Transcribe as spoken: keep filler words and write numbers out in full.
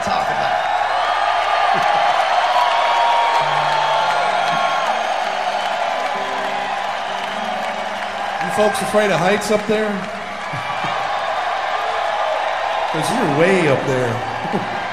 talk about. You folks afraid of heights up there? Because you're way up there.